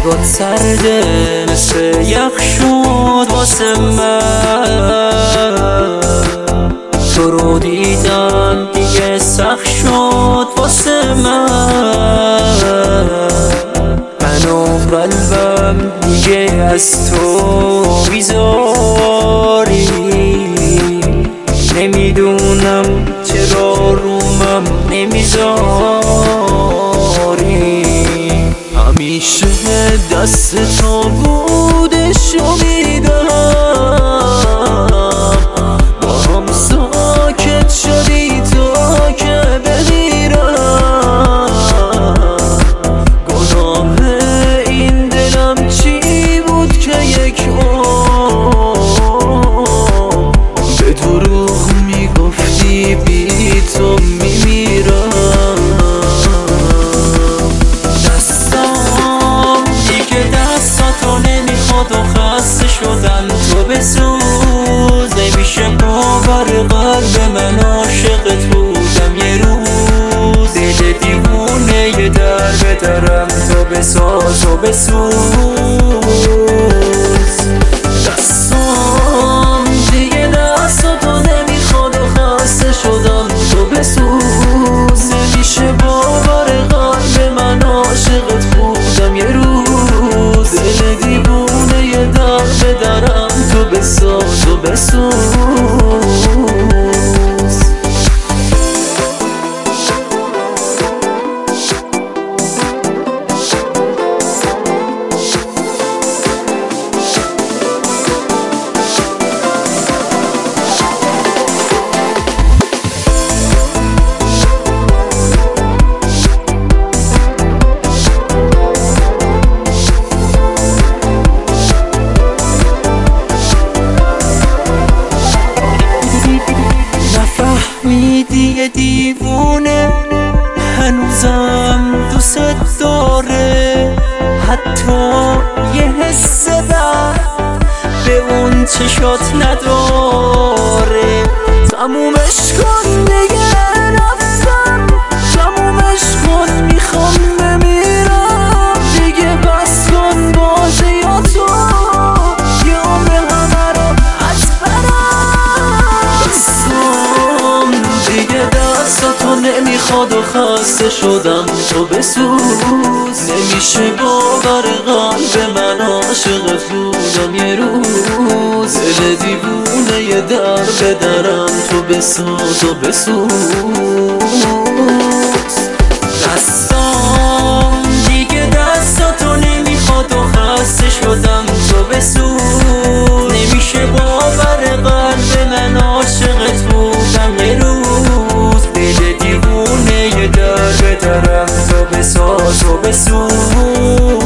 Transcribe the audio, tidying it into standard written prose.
نگات سرده مثل یخ شد واسه من، تو رو دیدم دیگه سخت شد واسه من و قلبم دیگه از تو بیزاری، نمیدونم چرا رومم نمیذاری. همیشه دست تو بودشو میدم، با هم ساکت شدی تا که بمیرم. گناه این دلم چی بود که یک به دروغ میگفتی بی تو میمیرم. دستام دیگه دستاتو نمیخواد و خسته شدم تو بسوز. نمیشه باور قلب من عاشقت بودم یه روز. دل دیوونه یه در به درم تو بساز و بسوز. دستام دیگه دستاتو نمیخواد و خسته شدم تو بسوز. نمیشه باور قلب من عاشقت بودم یه روز. دل دیوونه یه در به درم تو بساز و بسوز. یه دیوونه هنوزم دوست داره، حتی یه حس بد به اون چشات نداره. تمومش کن دیگه رفتم، تمومش کن میخوام بمیرم دیگه. بس کن بازیاتو یه عمر همه رو از برم. دستم دیگه دستاتو نمیخواد و خسته شدم تو بسوز. نمیشه باور قلب من عاشقت بودم یه روز. دل دیوونه یه در به درم تو بساز و بسوز. دستام دیگه دستاتو نمیخواد و خسته شدم تو بسوز. نمیشه باور قلب من عاشقت بودم یه روز. دل دیوونه یه در به درم تو بساز و بسوز.